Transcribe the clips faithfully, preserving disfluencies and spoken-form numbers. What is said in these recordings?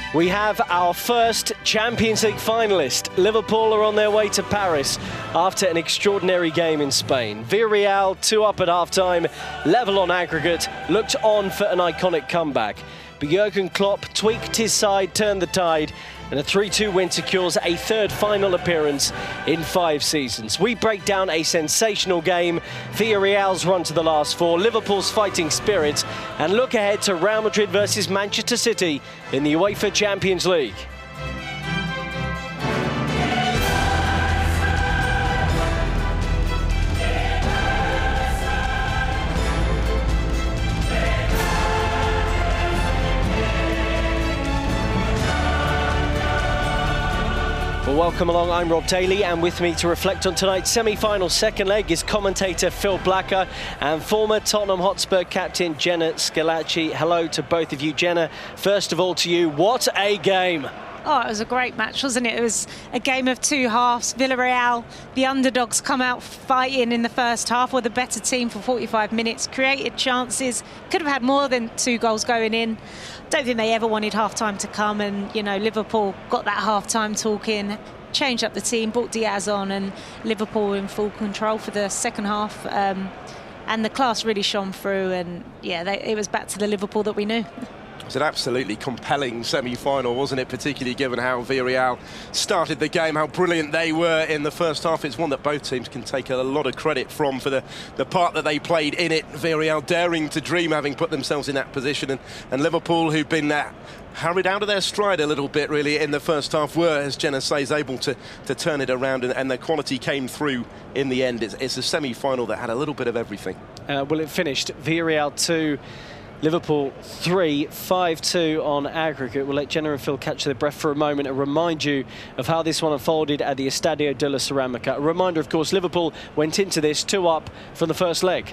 We have our first Champions League finalist. Liverpool are on their way to Paris after an extraordinary game in Spain. Villarreal, two up at half-time, level on aggregate, looked on for an iconic comeback. But Jurgen Klopp tweaked his side, turned the tide, and a three two win secures a third final appearance in five seasons. We break down a sensational game, Villarreal's run to the last four, Liverpool's fighting spirit, and look ahead to Real Madrid versus Manchester City in the UEFA Champions League. Well, welcome along, I'm Rob Daly, and with me to reflect on tonight's semi-final second leg is commentator Phil Blacker and former Tottenham Hotspur captain Jenna Schillaci. Hello to both of you. Jenna, first of all to you, what a game! Oh, it was a great match, wasn't it? It was a game of two halves. Villarreal, the underdogs, come out fighting in the first half, were the better team for forty-five minutes, created chances, could have had more than two goals going in. Don't think they ever wanted half-time to come, and, you know, Liverpool got that half-time talking, changed up the team, brought Diaz on, and Liverpool were in full control for the second half. Um, and the class really shone through, and, yeah, they, it was back to the Liverpool that we knew. It was an absolutely compelling semi-final, wasn't it? Particularly given how Villarreal started the game, how brilliant they were in the first half. It's one that both teams can take a lot of credit from for the, the part that they played in it. Villarreal daring to dream, having put themselves in that position, and, and Liverpool, who've been uh, hurried out of their stride a little bit, really, in the first half, were, as Jenna says, able to, to turn it around, and, and their quality came through in the end. It's, it's a semi-final that had a little bit of everything. Uh, well, it finished Villarreal two. Liverpool three, five two on aggregate. We'll let Jenna and Phil catch their breath for a moment and remind you of how this one unfolded at the Estadio de la Ceramica. A reminder, of course, Liverpool went into this two up from the first leg.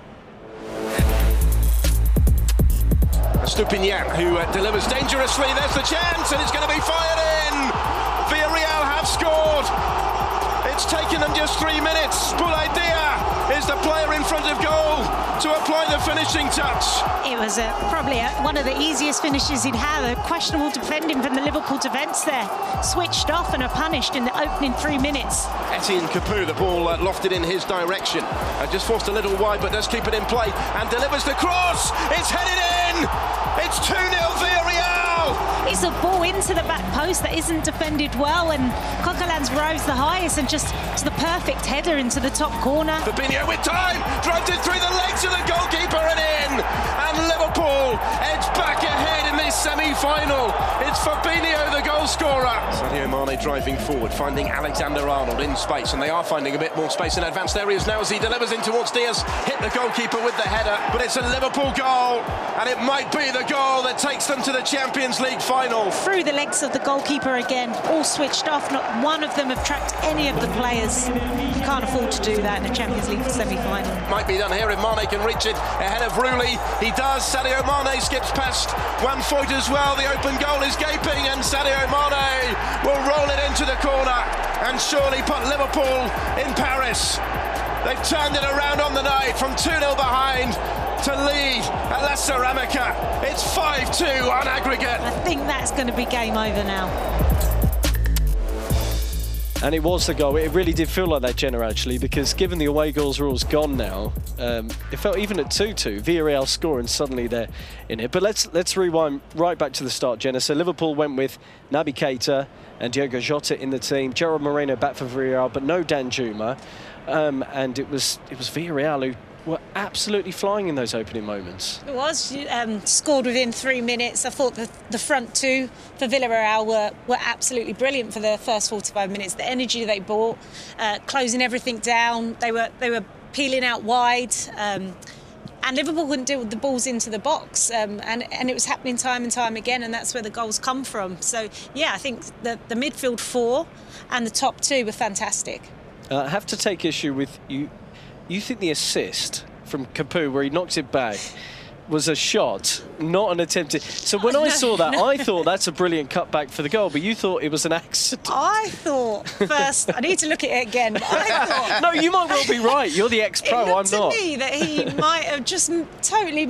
Estupiñán, who uh, delivers dangerously. There's the chance, and it's going to be fired in. Villarreal have scored. It's taken them just three minutes. Boulaïdia is the player in front of goal to apply the finishing touch. It was a, probably a, one of the easiest finishes he'd had. A questionable defending from the Liverpool defence there. Switched off and are punished in the opening three minutes. Etienne Capoue, the ball uh, lofted in his direction. Uh, just forced a little wide, but does keep it in play and delivers the cross. It's headed in. It's two nil Villarreal. It's a ball into the back post that isn't defended well, and Coquelin's rose the highest and just to the perfect header into the top corner. Fabinho with time, drives it through the legs of the goalkeeper and in. And Liverpool edge back ahead in this semi-final. It's Fabinho, the goal scorer. Sadio Mane driving forward, finding Alexander-Arnold in space, and they are finding a bit more space in advanced areas now as he delivers in towards Diaz. Hit the goalkeeper with the header, but it's a Liverpool goal, and it might be the goal that takes them to the Champions League final. Through the legs of the goalkeeper again, all switched off. Not one of them have tracked any of the players. You can't afford to do that in a Champions League semi-final. Might be done here if Mane can reach it ahead of Rooney. He does. Sadio Mane skips past one foot as well. The open goal is gaping, and Sadio Mane will roll it into the corner and surely put Liverpool in Paris. They've turned it around on the night from two nil behind to lead at La Ceramica. It's five two on aggregate. I think that's going to be game over now. And it was the goal. It really did feel like that, Jenna, actually, because given the away goals rule's gone now, um, it felt even at two two, Villarreal score and suddenly they're in it. But let's let's rewind right back to the start, Jenna. So Liverpool went with Naby Keita and Diogo Jota in the team. Gerard Moreno back for Villarreal, but no Danjuma. Um, and it was it was Villarreal who were absolutely flying in those opening moments. It was um, scored within three minutes. I thought the, the front two for Villarreal were, were absolutely brilliant for the first forty-five minutes. The energy they brought, uh, closing everything down. They were they were peeling out wide. Um, and Liverpool couldn't deal with the balls into the box. Um, and, and it was happening time and time again, and that's where the goals come from. So, yeah, I think the, the midfield four and the top two were fantastic. Uh, I have to take issue with you. You think the assist from Capoue, where he knocks it back, was a shot, not an attempted. So when oh, I no, saw that, no. I thought that's a brilliant cutback for the goal, but you thought it was an accident. I thought first, I need to look at it again, but I thought... No, you might well be right. You're the ex-pro, I'm not. It looked to me that he might have just totally missed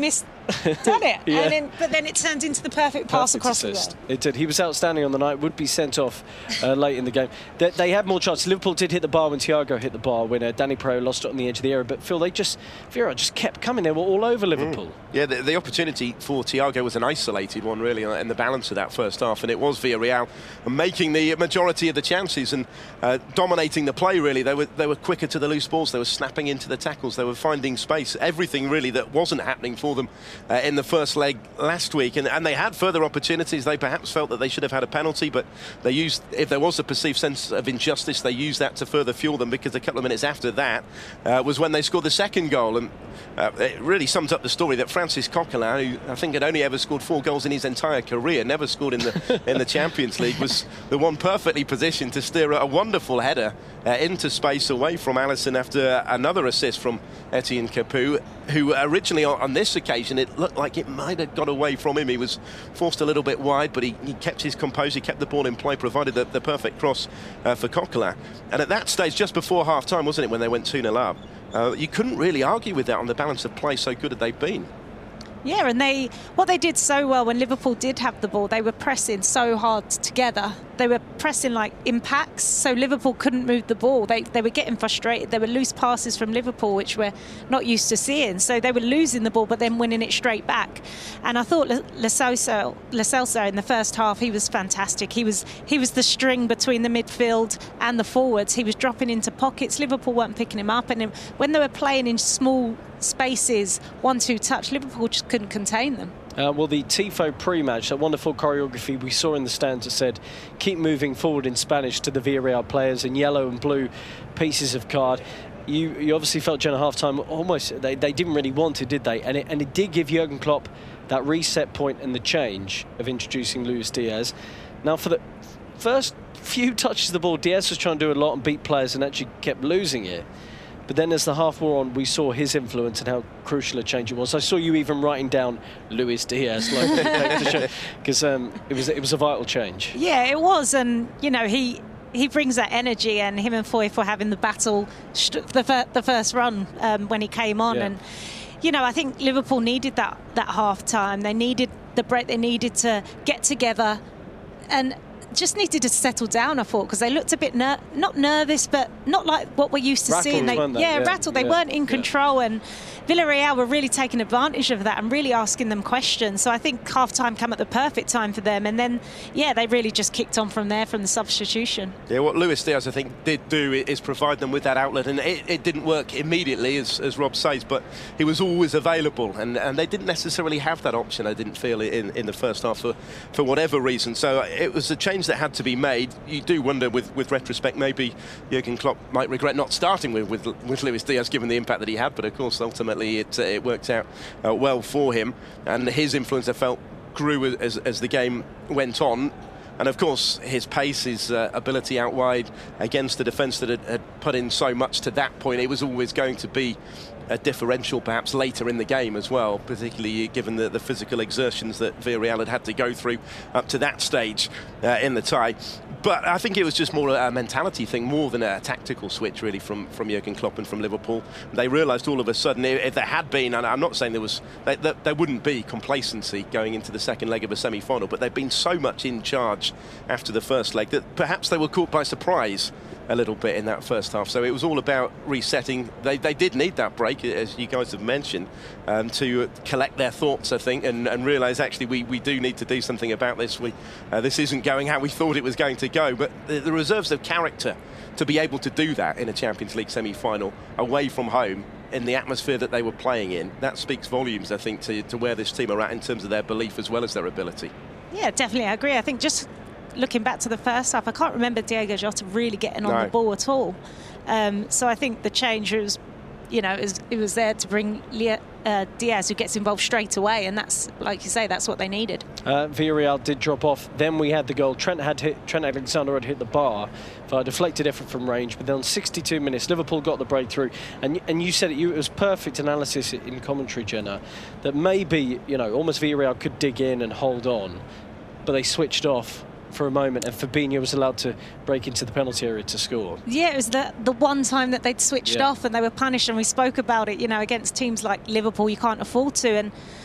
done it. Yeah. And then, but then it turned into the perfect pass Perfect across assist. the goal. It did. He was outstanding on the night. Would be sent off uh, late in the game. They, they had more chances. Liverpool did hit the bar when Thiago hit the bar. When uh, Danny Pereira lost it on the edge of the area. But Phil, they just Vieira just kept coming. They were all over Liverpool. Mm. Yeah, the, the opportunity for Thiago was an isolated one, really, in the balance of that first half, and it was Villarreal making the majority of the chances and uh, dominating the play. Really, they were they were quicker to the loose balls. They were snapping into the tackles. They were finding space. Everything really that wasn't happening for them uh, in the first leg last week, and, and they had further opportunities. They perhaps felt that they should have had a penalty, but they used, if there was a perceived sense of injustice, they used that to further fuel them, because a couple of minutes after that uh, was when they scored the second goal, and uh, it really sums up the story that Francis Coquelin, who I think had only ever scored four goals in his entire career, never scored in the in the Champions League, was the one perfectly positioned to steer a wonderful header uh, into space away from Alisson after another assist from Etienne Capoue, who originally on, on this occasion it looked like it might have got away from him. He was forced a little bit wide, but he, he kept his composure, he kept the ball in play, provided the, the perfect cross uh, for Coquelin. And at that stage, just before half-time, wasn't it, when they went two nil up, uh, you couldn't really argue with that on the balance of play, so good had they been. Yeah, and they what they did so well when Liverpool did have the ball, they were pressing so hard together. They were pressing like impacts, so Liverpool couldn't move the ball. They they were getting frustrated. There were loose passes from Liverpool, which we're not used to seeing. So they were losing the ball, but then winning it straight back. And I thought Lo Celso, Lo Celso in the first half, he was fantastic. He was he was the string between the midfield and the forwards. He was dropping into pockets. Liverpool weren't picking him up, and when they were playing in small spaces, one-two touch, Liverpool just couldn't contain them. Uh, well, the Tifo pre-match, that wonderful choreography we saw in the stands that said, keep moving forward in Spanish to the Villarreal players in yellow and blue pieces of card. You, you obviously felt during half-time almost, they, they didn't really want it, did they? And it, and it did give Jurgen Klopp that reset point and the change of introducing Luis Diaz. Now, for the first few touches of the ball, Diaz was trying to do a lot and beat players and actually kept losing it. But then as the half wore on, we saw his influence and how crucial a change it was. I saw you even writing down Luis Diaz, like, because um, it was it was a vital change. Yeah, it was, and you know he he brings that energy, and him and Foyth were having the battle the fir the first run um, when he came on, yeah. And you know I think Liverpool needed that that half time. They needed the break. They needed to get together, and just needed to settle down, I thought, because they looked a bit ner not nervous, but not like what we're used to rattled, seeing. They, they? Yeah, yeah, rattled. They yeah, weren't in yeah. control, and Villarreal were really taking advantage of that and really asking them questions. So I think half-time came at the perfect time for them, and then, yeah, they really just kicked on from there, from the substitution. Yeah, what Luis Diaz, I think, did do is provide them with that outlet, and it, it didn't work immediately, as, as Rob says, but he was always available, and, and they didn't necessarily have that option, I didn't feel, in, in the first half for, for whatever reason. So it was a change that had to be made. You do wonder, with, with retrospect, maybe Jurgen Klopp might regret not starting with, with, with Luis Diaz, given the impact that he had, but of course, ultimately, it, uh, it worked out uh, well for him, and his influence, I felt, grew as, as the game went on. And of course, his pace, his uh, ability out wide against the defence that had, had put in so much to that point, it was always going to be a differential perhaps later in the game as well, particularly given the, the physical exertions that Villarreal had had to go through up to that stage uh, in the tie. But I think it was just more a mentality thing, more than a tactical switch, really, from, from Jurgen Klopp and from Liverpool. They realised all of a sudden, if there had been, and I'm not saying there was, they, there, there wouldn't be complacency going into the second leg of a semi-final, but they've been so much in charge after the first leg that perhaps they were caught by surprise a little bit in that first half. So it was all about resetting. They, they did need that break, as you guys have mentioned, um, to collect their thoughts, I think, and, and realise actually we, we do need to do something about this. We uh, this isn't going how we thought it was going to go, but the, the reserves of character to be able to do that in a Champions League semi-final away from home in the atmosphere that they were playing in, that speaks volumes, I think, to, to where this team are at in terms of their belief as well as their ability. Yeah, definitely, I agree. I think just looking back to the first half, I can't remember Diego Jota really getting on no. the ball at all. Um, so I think the change was, you know, it was, it was there to bring Lea, uh, Diaz, who gets involved straight away, and that's, like you say, that's what they needed. Uh, Villarreal did drop off. Then we had the goal. Trent had hit, Trent Alexander had hit the bar for a deflected effort from range, but then on sixty-two minutes, Liverpool got the breakthrough. And and you said it, you, it was perfect analysis in commentary, Jenna, that maybe, you know, almost Villarreal could dig in and hold on, but they switched off for a moment, and Fabinho was allowed to break into the penalty area to score. Yeah, it was the, the one time that they'd switched yeah. off and they were punished, and we spoke about it, you know, against teams like Liverpool, you can't afford to. And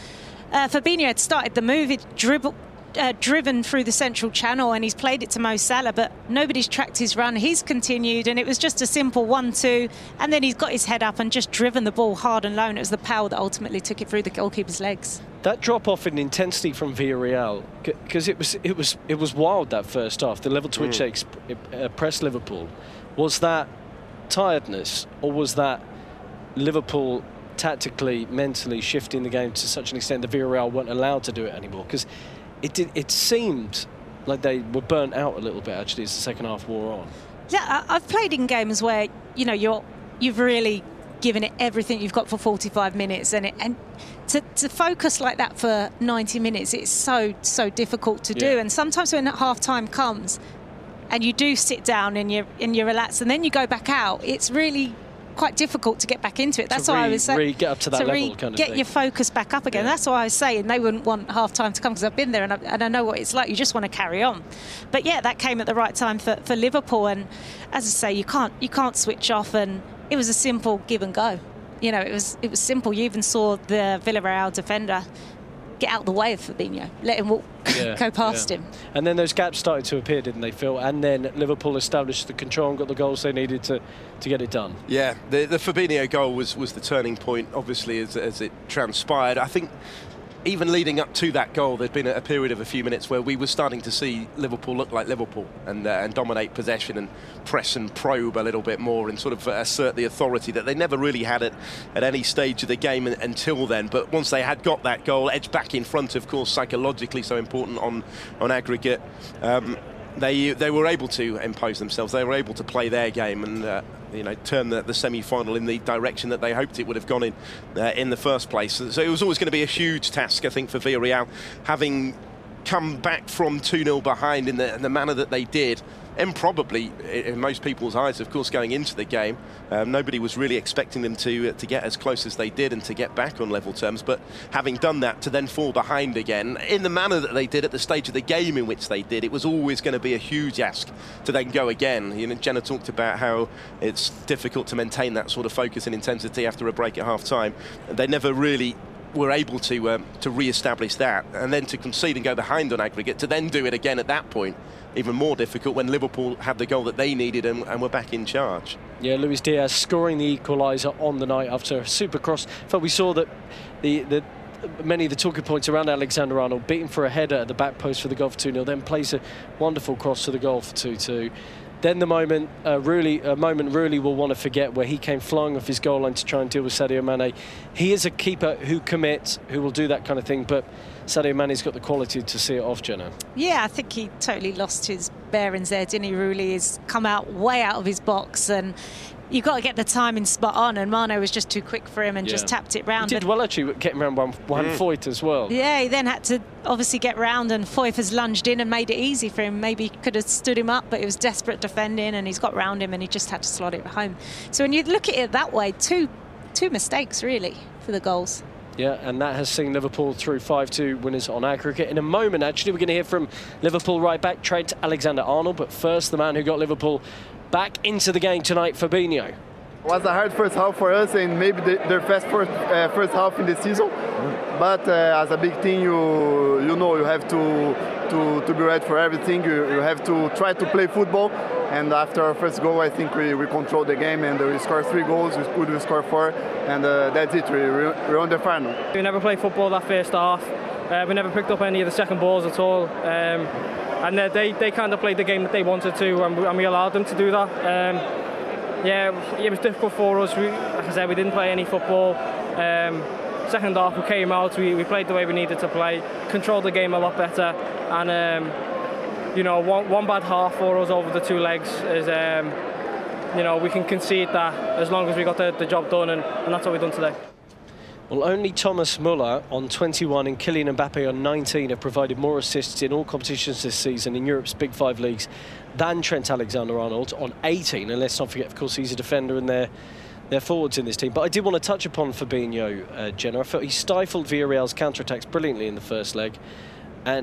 uh, Fabinho had started the move, he'd dribble, uh, driven through the central channel, and he's played it to Mo Salah, but nobody's tracked his run. He's continued, and it was just a simple one two, and then he's got his head up and just driven the ball hard and low, and it was the power that ultimately took it through the goalkeeper's legs. That drop off in intensity from Villarreal, because it was it was it was wild that first half. The level to which mm. they uh, pressed Liverpool, was that tiredness, or was that Liverpool tactically, mentally shifting the game to such an extent that Villarreal weren't allowed to do it anymore? Because it did, it seemed like they were burnt out a little bit actually as the second half wore on. Yeah, I've played in games where you know you're you've really given it everything you've got for forty-five minutes, and it, and to, to focus like that for ninety minutes, it's so so difficult to yeah. do. And sometimes when half time comes and you do sit down and you and you relax and then you go back out, it's really quite difficult to get back into it. That's to why re, I was saying re get up to that to level re, kind of get thing. your focus back up again. Yeah. That's why I was saying they wouldn't want half time to come, because I've been there and I, and I know what it's like. You just want to carry on. But yeah, that came at the right time for, for Liverpool, and as I say, you can't you can't switch off, and it was a simple give and go. You know, it was it was simple. You even saw the Villarreal defender get out the way of Fabinho, let him walk, yeah, go past yeah. him. And then those gaps started to appear, didn't they, Phil? And then Liverpool established the control and got the goals they needed to, to get it done. Yeah, the, the Fabinho goal was, was the turning point, obviously, as, as it transpired. I think even leading up to that goal, there'd been a, a period of a few minutes where we were starting to see Liverpool look like Liverpool and, uh, and dominate possession and press and probe a little bit more and sort of assert the authority that they never really had at, at any stage of the game until then. But once they had got that goal, edged back in front, of course, psychologically so important on, on aggregate, um, they they were able to impose themselves. They were able to play their game and uh, you know, turn the, the semi-final in the direction that they hoped it would have gone in uh, in the first place. So it was always going to be a huge task, I think, for Villarreal, having come back from two nil behind in the, in the manner that they did. And probably, in most people's eyes, of course, going into the game, um, nobody was really expecting them to uh, to get as close as they did and to get back on level terms. But having done that, to then fall behind again in the manner that they did at the stage of the game in which they did, it was always going to be a huge ask to then go again. You know, Jenna talked about how it's difficult to maintain that sort of focus and intensity after a break at half-time. They never really were able to um, to re-establish that, and then to concede and go behind on aggregate, to then do it again at that point, even more difficult when Liverpool had the goal that they needed and, and were back in charge. Yeah, Luis Diaz scoring the equaliser on the night after a super cross. But we saw that the, the many of the talking points around Alexander-Arnold, beating for a header at the back post for the goal for two nil, then plays a wonderful cross to the goal for two two. Then the moment, uh, really, a moment really will want to forget, where he came flying off his goal line to try and deal with Sadio Mane. He is a keeper who commits, who will do that kind of thing, but Sadio Mane's got the quality to see it off, Jenna. Yeah, I think he totally lost his bearings there, didn't he? Really, he's come out way out of his box, and you've got to get the timing spot on, and Mane was just too quick for him and yeah. just tapped it round. He did well, actually, getting around one, one mm. Foyt as well. Yeah, he then had to obviously get round, and Foyt has lunged in and made it easy for him. Maybe he could have stood him up, but it was desperate defending, and he's got round him, and he just had to slot it home. So when you look at it that way, two, two mistakes, really, for the goals. Yeah, and that has seen Liverpool through five two winners on aggregate. In a moment, actually, we're going to hear from Liverpool right back, Trent Alexander-Arnold, but first, the man who got Liverpool back into the game tonight, Fabinho. It was a hard first half for us, and maybe the, their best first, uh, first half in the season. But uh, as a big team, you you know you have to to, to be ready for everything. You, you have to try to play football. And after our first goal, I think we, we controlled the game, and we scored three goals. We could we score four, and uh, that's it. We, we're on the final. We never played football that first half. Uh, we never picked up any of the second balls at all. Um, and uh, they they kind of played the game that they wanted to, and we, and we allowed them to do that. Um, Yeah, it was difficult for us. We, like I said, we didn't play any football. Um, second half, we came out, we, we played the way we needed to play, controlled the game a lot better, and um, you know, one, one bad half for us over the two legs is, um, you know, we can concede that as long as we got the, the job done, and, and that's what we've done today. Well, only Thomas Müller on twenty-one and Kylian Mbappe on nineteen have provided more assists in all competitions this season in Europe's Big Five leagues than Trent Alexander-Arnold on eighteen. And let's not forget, of course, he's a defender and they're, they're forwards in this team. But I did want to touch upon Fabinho, uh, Jenna. I felt he stifled Villarreal's counter-attacks brilliantly in the first leg. And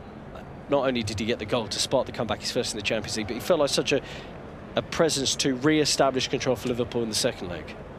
not only did he get the goal to spark the comeback, his first in the Champions League, but he felt like such a, a presence to re-establish control for Liverpool in the second leg.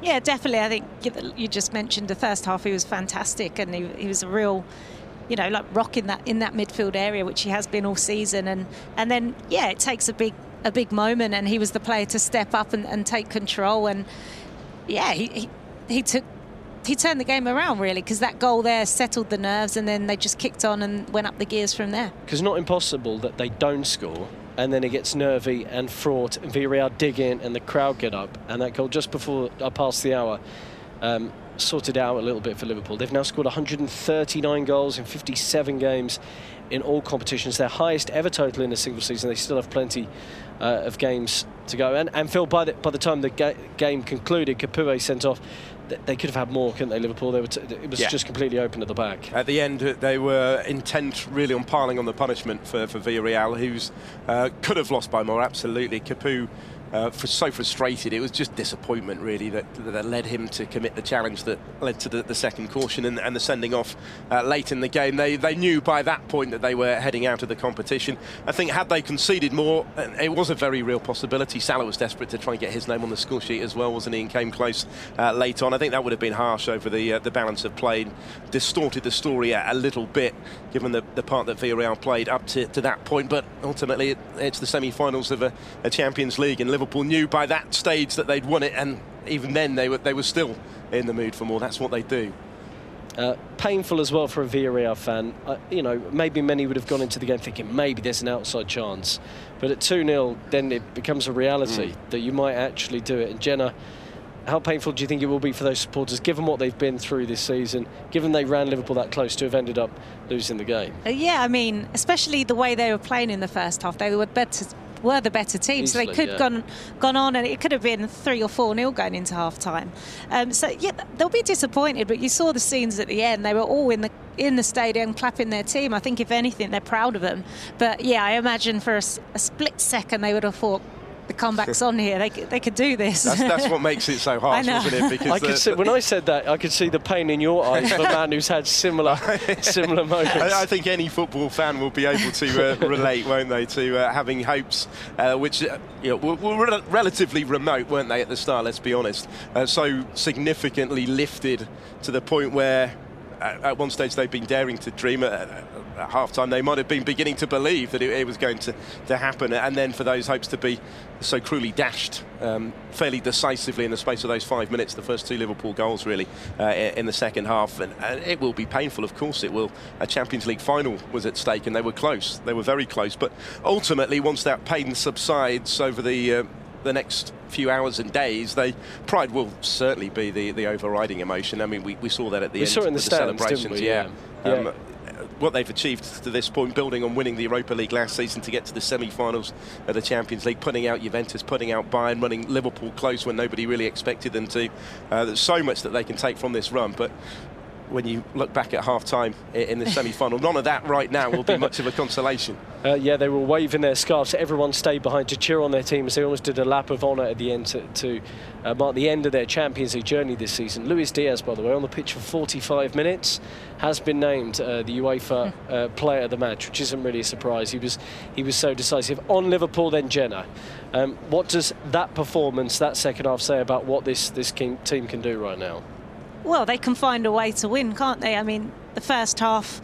Yeah, definitely. I think you just mentioned the first half. He was fantastic, and he, he was a real, you know, like rocking that in that midfield area, which he has been all season. And and then yeah, it takes a big a big moment, and he was the player to step up and, and take control. And yeah, he he, he took. He turned the game around, really, because that goal there settled the nerves, and then they just kicked on and went up the gears from there. Because not impossible that they don't score, and then it gets nervy and fraught, and Villarreal dig in, and the crowd get up, and that goal just before uh, past the hour um, sorted out a little bit for Liverpool. They've now scored one hundred thirty-nine goals in fifty-seven games in all competitions, their highest ever total in a single season. They still have plenty uh, of games to go, and, and Phil, by the, by the time the ga game concluded, Capoue sent off. They could have had more, couldn't they, Liverpool? They were t it was yeah. just completely open at the back. At the end, they were intent really on piling on the punishment for, for Villarreal, who's uh, could have lost by more, absolutely. Capoue uh, for so frustrated. It was just disappointment, really, that, that led him to commit the challenge that led to the, the second caution and, and the sending off uh, late in the game. They, they knew by that point that they were heading out of the competition. I think had they conceded more, it was a very real possibility. Salah was desperate to try and get his name on the score sheet as well, wasn't he, and came close uh, late on. I think that would have been harsh over the uh, the balance of play, distorted the story a, a little bit, given the, the part that Villarreal played up to, to that point. But ultimately, it, it's the semi-finals of a, a Champions League, and Liverpool knew by that stage that they'd won it, and even then they were they were still in the mood for more. That's what they do. Uh, painful as well for a Villarreal fan. Uh, you know, maybe many would have gone into the game thinking maybe there's an outside chance, but at two nil, then it becomes a reality mm. that you might actually do it. And Jenna, how painful do you think it will be for those supporters, given what they've been through this season, given they ran Liverpool that close, to have ended up losing the game? Uh, yeah, I mean, especially the way they were playing in the first half. They were better. were the better team, Easily, so they could have yeah. gone gone on, and it could have been three or four nil going into half time. Um, so yeah, they'll be disappointed, but you saw the scenes at the end. They were all in the in the stadium clapping their team. I think if anything, they're proud of them. But yeah, I imagine for a, a split second they would have thought, the comeback's on here. They they could do this. That's, that's what makes it so harsh, wasn't it? Because I could see, when I said that, I could see the pain in your eyes of a man who's had similar similar moments. I, I think any football fan will be able to uh, relate, won't they, to uh, having hopes uh, which uh, you know, were, were re relatively remote, weren't they, at the start? Let's be honest. Uh, so significantly lifted to the point where, at, at one stage, they've been daring to dream. At, at half-time, they might have been beginning to believe that it, it was going to, to happen, and then for those hopes to be so cruelly dashed um, fairly decisively in the space of those five minutes, the first two Liverpool goals really uh, in the second half. And, and it will be painful, of course it will. A Champions League final was at stake, and they were close, they were very close, but ultimately once that pain subsides over the uh, the next few hours and days, they pride will certainly be the the overriding emotion. I mean, we, we saw that at the we end saw it in the, the stands, celebrations. didn't we? Yeah. yeah. Um, yeah. What they've achieved to this point, building on winning the Europa League last season to get to the semi-finals of the Champions League, putting out Juventus, putting out Bayern, running Liverpool close when nobody really expected them to. Uh, there's so much that they can take from this run, but when you look back at half-time in the semi-final, none of that right now will be much of a consolation. Uh, yeah, they were waving their scarves. Everyone stayed behind to cheer on their team as they almost did a lap of honour at the end to, to uh, mark the end of their Champions League journey this season. Luis Diaz, by the way, on the pitch for forty-five minutes, has been named uh, the UEFA uh, Player of the Match, which isn't really a surprise. He was he was so decisive on Liverpool. Then Jenna, um, what does that performance, that second half, say about what this this team can do right now? Well, they can find a way to win, can't they? I mean, the first half,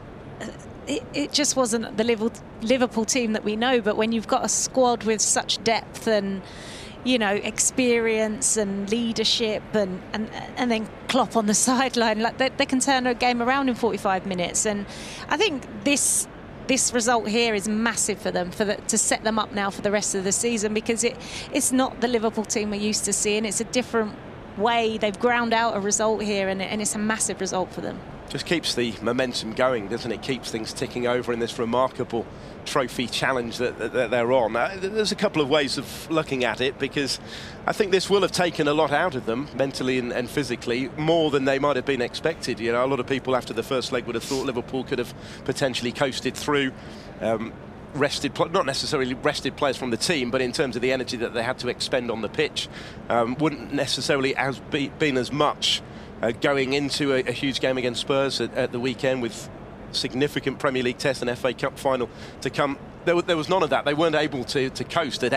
it, it just wasn't the Liverpool team that we know, but when you've got a squad with such depth and, you know, experience and leadership, and and, and then Klopp on the sideline, like they, they can turn a game around in forty-five minutes. And I think this this result here is massive for them, for the, to set them up now for the rest of the season, because it it's not the Liverpool team we're used to seeing. It's a different way. They've ground out a result here, and, and it's a massive result for them. Just keeps the momentum going, doesn't it? Keeps things ticking over in this remarkable trophy challenge that, that, that they're on. Uh, there's a couple of ways of looking at it, because I think this will have taken a lot out of them mentally and, and physically, more than they might have been expected. You know, a lot of people after the first leg would have thought Liverpool could have potentially coasted through. Um, rested, not necessarily rested players from the team, but in terms of the energy that they had to expend on the pitch, um, wouldn't necessarily has be, been as much uh, going into a, a huge game against Spurs at, at the weekend, with significant Premier League test and F A Cup final to come. There, there was none of that. They weren't able to, to coast at any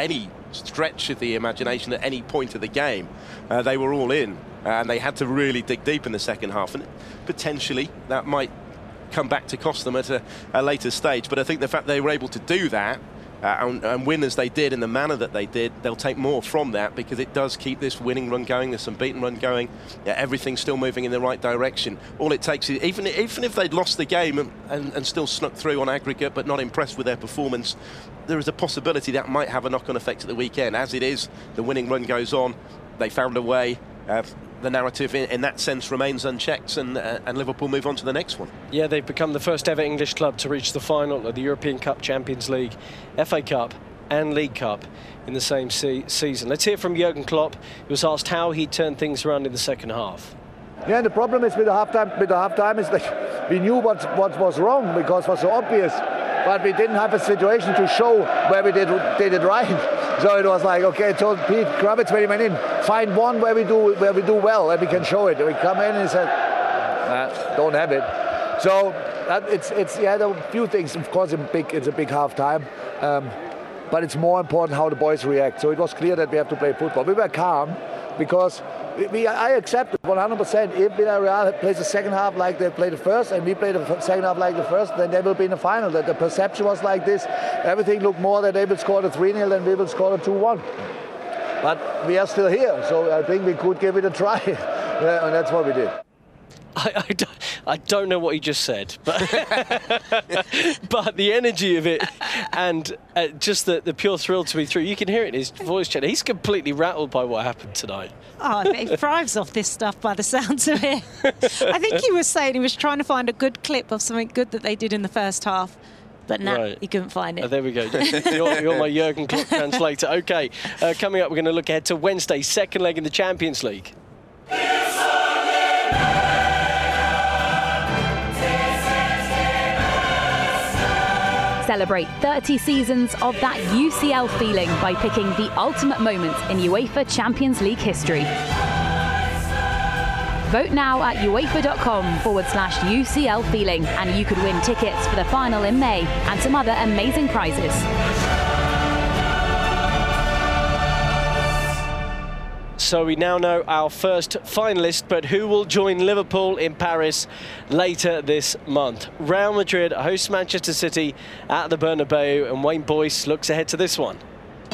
stretch of the imagination at any point of the game. Uh, they were all in, and they had to really dig deep in the second half, and potentially that might come back to cost them at a, a later stage. But I think the fact they were able to do that Uh, and, and win as they did in the manner that they did, they'll take more from that, because it does keep this winning run going, this unbeaten run going. Yeah, everything's still moving in the right direction. All it takes is, even, even if they'd lost the game and, and, and still snuck through on aggregate but not impressed with their performance, there is a possibility that might have a knock-on effect at the weekend. As it is, the winning run goes on, they found a way. Uh, the narrative in, in that sense remains unchecked, and, uh, and Liverpool move on to the next one. Yeah, they've become the first ever English club to reach the final of the European Cup, Champions League, F A Cup and League Cup in the same se season. Let's hear from Jurgen Klopp. He was asked how he turned things around in the second half. Yeah, the problem is with the halftime. With the halftime is that we knew what what was wrong, because it was so obvious, but we didn't have a situation to show where we did did it right. So it was like, okay, I told Pete Kravitz when he went in, find one where we do where we do well and we can show it. And we come in and he said, nah, don't have it. So that, it's it's yeah, there are a few things. Of course, it's a big it's a big halftime, um, but it's more important how the boys react. So it was clear that we have to play football. We were calm because we, we I accepted one hundred percent. If Villarreal plays the second half like they played the first, and we play the second half like the first, then they will be in the final. That the perception was like this. Everything looked more that they will score the three nil and we will score the two one. But we are still here, so I think we could give it a try, yeah, and that's what we did. I, I, don't, I don't know what he just said, but but the energy of it and uh, just the, the pure thrill to be through. You can hear it in his voice chat. He's completely rattled by what happened tonight. Oh, he thrives off this stuff by the sounds of it. I think he was saying he was trying to find a good clip of something good that they did in the first half. But now nah, right. he couldn't find it. Oh, there we go. You're, you're my Jurgen Klopp translator. OK, uh, coming up, we're going to look ahead to Wednesday's second leg in the Champions League. Celebrate thirty seasons of that U C L feeling by picking the ultimate moment in UEFA Champions League history. Vote now at UEFA.com forward slash UCL feeling, and you could win tickets for the final in May and some other amazing prizes. So we now know our first finalist, but who will join Liverpool in Paris later this month? Real Madrid hosts Manchester City at the Bernabeu, and Wayne Boyce looks ahead to this one.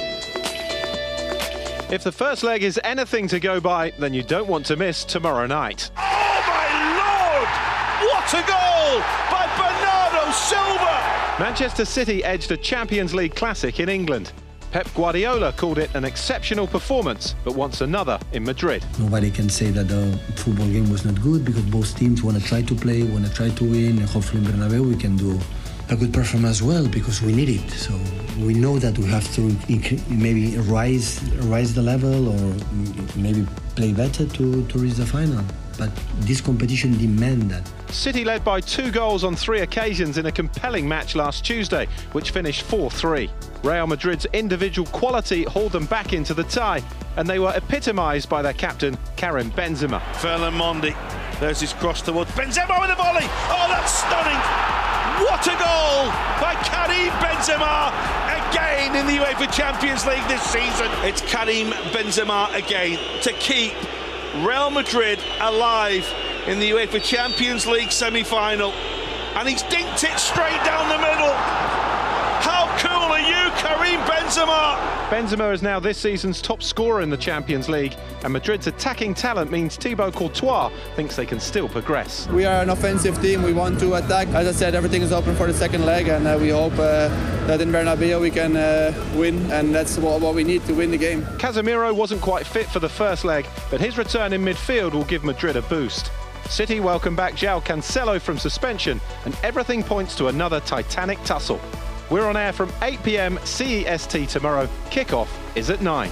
If the first leg is anything to go by, then you don't want to miss tomorrow night. Oh my Lord! What a goal by Bernardo Silva! Manchester City edged a Champions League classic in England. Pep Guardiola called it an exceptional performance, but wants another in Madrid. Nobody can say that the football game was not good, because both teams want to try to play, want to try to win, and hopefully in Bernabeu we can do a good performance as well, because we need it. So we know that we have to maybe rise rise the level, or maybe play better to, to reach the final. But this competition demands that. City led by two goals on three occasions in a compelling match last Tuesday, which finished four three. Real Madrid's individual quality hauled them back into the tie, and they were epitomised by their captain, Karim Benzema. Ferland Mendy, there's his cross towards Benzema with a volley. Oh, that's stunning! What a goal by Karim Benzema, again in the UEFA Champions League this season. It's Karim Benzema again to keep Real Madrid alive in the UEFA Champions League semi-final, and he's dinked it straight down the middle. How cool are you, Karim Benzema? Benzema is now this season's top scorer in the Champions League, and Madrid's attacking talent means Thibaut Courtois thinks they can still progress. We are an offensive team, we want to attack. As I said, everything is open for the second leg, and uh, we hope uh, that in Bernabeu we can uh, win, and that's what, what we need to win the game. Casemiro wasn't quite fit for the first leg, but his return in midfield will give Madrid a boost. City welcome back João Cancelo from suspension, and everything points to another titanic tussle. We're on air from eight p m C E S T tomorrow. Kick-off is at nine.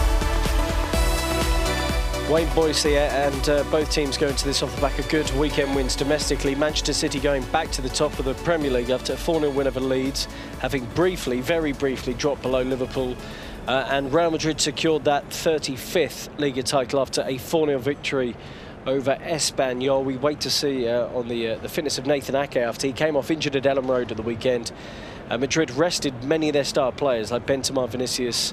Wayne Boyce here, and uh, both teams going to this off the back of good weekend wins domestically. Manchester City going back to the top of the Premier League after a four nil win over Leeds, having briefly, very briefly, dropped below Liverpool. Uh, and Real Madrid secured that thirty-fifth Liga title after a four nil victory over Espanyol. We wait to see uh, on the uh, the fitness of Nathan Ake after he came off injured at Ellen Road at the weekend. Uh, Madrid rested many of their star players like Benzema, Vinicius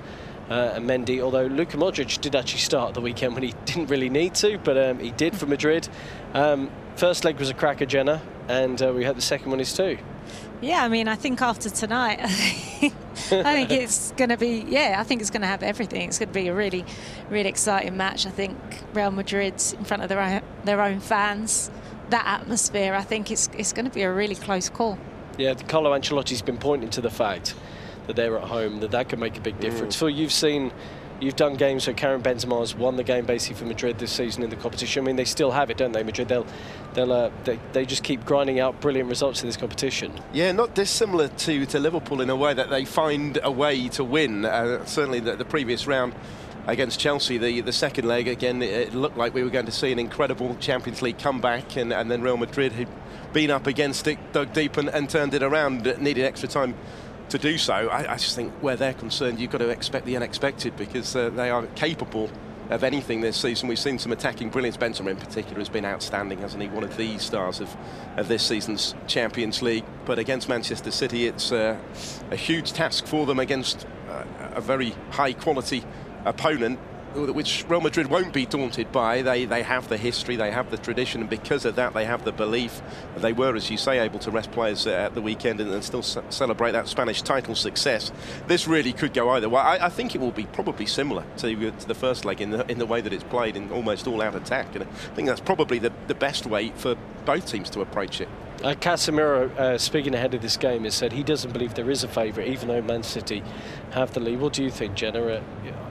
uh, and Mendy, although Luka Modric did actually start the weekend when he didn't really need to, but um, he did for Madrid. Um, first leg was a cracker, Jenna, and uh, we hope the second one is too. Yeah, I mean, I think after tonight, I think it's going to be, yeah, I think it's going to have everything. It's going to be a really, really exciting match. I think Real Madrid in front of their own, their own fans, that atmosphere, I think it's, it's going to be a really close call. Yeah, Carlo Ancelotti's been pointing to the fact that they're at home, that that could make a big difference. Mm. Phil, you've seen, you've done games where Karim Benzema has won the game basically for Madrid this season in the competition. I mean, they still have it, don't they, Madrid? They'll, they'll, uh, they, they just keep grinding out brilliant results in this competition. Yeah, not dissimilar to, to Liverpool in a way that they find a way to win. Uh, certainly the, the previous round against Chelsea, the, the second leg, again, it looked like we were going to see an incredible Champions League comeback, and, and then Real Madrid had been up against it, dug deep and, and turned it around, needed extra time to do so. I, I just think where they're concerned, you've got to expect the unexpected, because uh, they are capable of anything this season. We've seen some attacking brilliance. Benzema in particular has been outstanding, hasn't he? One of the stars of, of this season's Champions League. But against Manchester City, it's uh, a huge task for them against uh, a very high quality opponent, which Real Madrid won't be daunted by. They they have the history, they have the tradition, and because of that they have the belief. They were, as you say, able to rest players uh, at the weekend and, and still celebrate that Spanish title success. This really could go either way. I, I think it will be probably similar to, uh, to the first leg in the in the way that it's played, in almost all-out attack, and I think that's probably the, the best way for both teams to approach it. Uh, Casemiro, uh, speaking ahead of this game, has said he doesn't believe there is a favourite, even though Man City have the lead. What do you think, Jenna? Uh,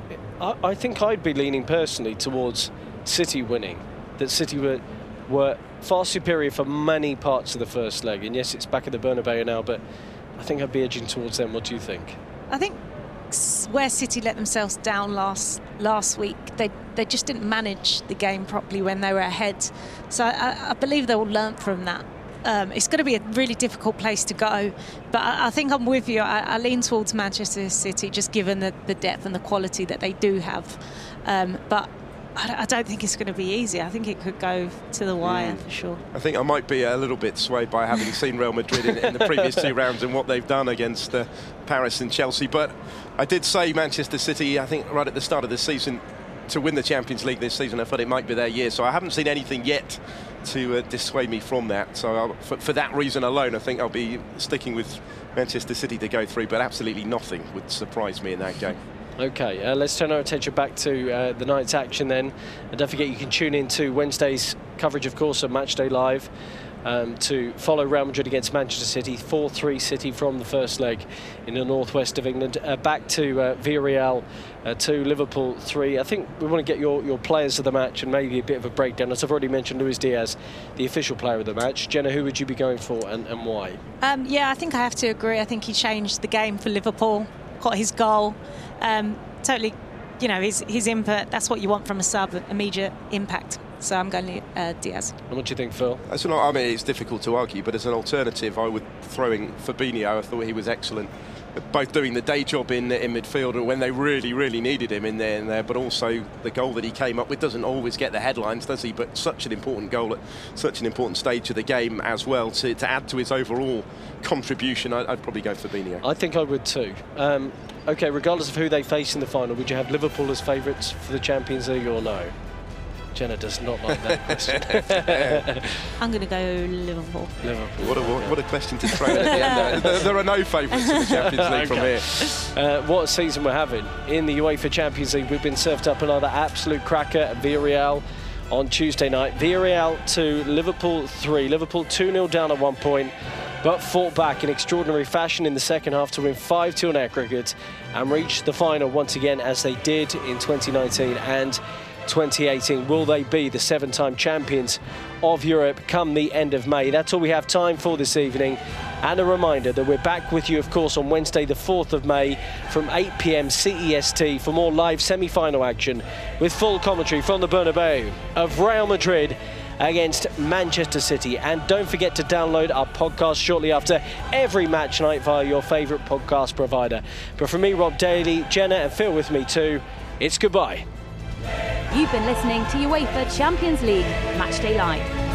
I, I think I'd be leaning personally towards City winning, that City were, were far superior for many parts of the first leg. And yes, it's back at the Bernabeu now, but I think I'd be edging towards them. What do you think? I think where City let themselves down last last week, they they just didn't manage the game properly when they were ahead. So I, I believe they will learn from that. Um, it's going to be a really difficult place to go, but I, I think I'm with you. I, I lean towards Manchester City, just given the, the depth and the quality that they do have. Um, but I, I don't think it's going to be easy. I think it could go to the wire mm. for sure. I think I might be a little bit swayed by having seen Real Madrid in, in the previous two rounds and what they've done against uh, Paris and Chelsea. But I did say Manchester City, I think right at the start of the season, to win the Champions League this season. I thought it might be their year, so I haven't seen anything yet to uh, dissuade me from that. So I'll, for, for that reason alone, I think I'll be sticking with Manchester City to go through, but absolutely nothing would surprise me in that game. Okay, uh, let's turn our attention back to uh, the night's action then. And don't forget, you can tune in to Wednesday's coverage, of course, of Matchday Live. Um, to follow Real Madrid against Manchester City, four three City from the first leg in the northwest of England. Uh, back to uh, Villarreal uh, two, Liverpool three. I think we want to get your, your players of the match and maybe a bit of a breakdown. As I've already mentioned, Luis Diaz, the official player of the match. Jenna, who would you be going for and, and why? Um, yeah, I think I have to agree. I think he changed the game for Liverpool, got his goal. Um, totally, you know, his, his input, that's what you want from a sub, immediate impact. So I'm going to uh, Diaz. And what do you think, Phil? As an, I mean, it's difficult to argue, but as an alternative, I would throw in Fabinho. I thought he was excellent, both doing the day job in in midfield when they really, really needed him in there, and there, but also the goal that he came up with doesn't always get the headlines, does he? But such an important goal at such an important stage of the game as well to, to add to his overall contribution. I, I'd probably go Fabinho. I think I would too. Um, okay, regardless of who they face in the final, would you have Liverpool as favourites for the Champions League or no? Jenna does not like that question. I'm going to go Liverpool. Liverpool. What a, what a question to throw at the end. There, there are no favourites in the Champions League okay. from here. Uh, what a season we're having. In the UEFA Champions League, we've been served up another absolute cracker at Villarreal on Tuesday night. Villarreal two, Liverpool three. Liverpool two nil down at one point, but fought back in extraordinary fashion in the second half to win five two on aggregate and reach the final once again, as they did in twenty nineteen and twenty eighteen. Will they be the seven-time champions of Europe come the end of May? That's all we have time for this evening. And a reminder that we're back with you, of course, on Wednesday the fourth of May from eight p m C E S T for more live semi-final action with full commentary from the Bernabeu of Real Madrid against Manchester City. And don't forget to download our podcast shortly after every match night via your favourite podcast provider. But from me, Rob Daly, Jenna and Phil with me too, it's goodbye. You've been listening to UEFA Champions League Matchday Live.